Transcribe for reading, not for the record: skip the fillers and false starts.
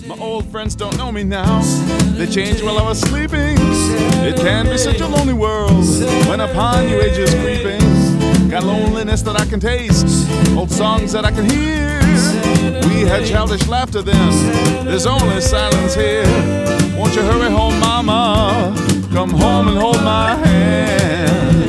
My old friends don't know me now. They changed while I was sleeping. It can be such a lonely world when upon you age is creeping. Got loneliness that I can taste, old songs that I can hear. We had childish laughter then, there's only silence here. Won't you hurry home, mama? Come home and hold my hand.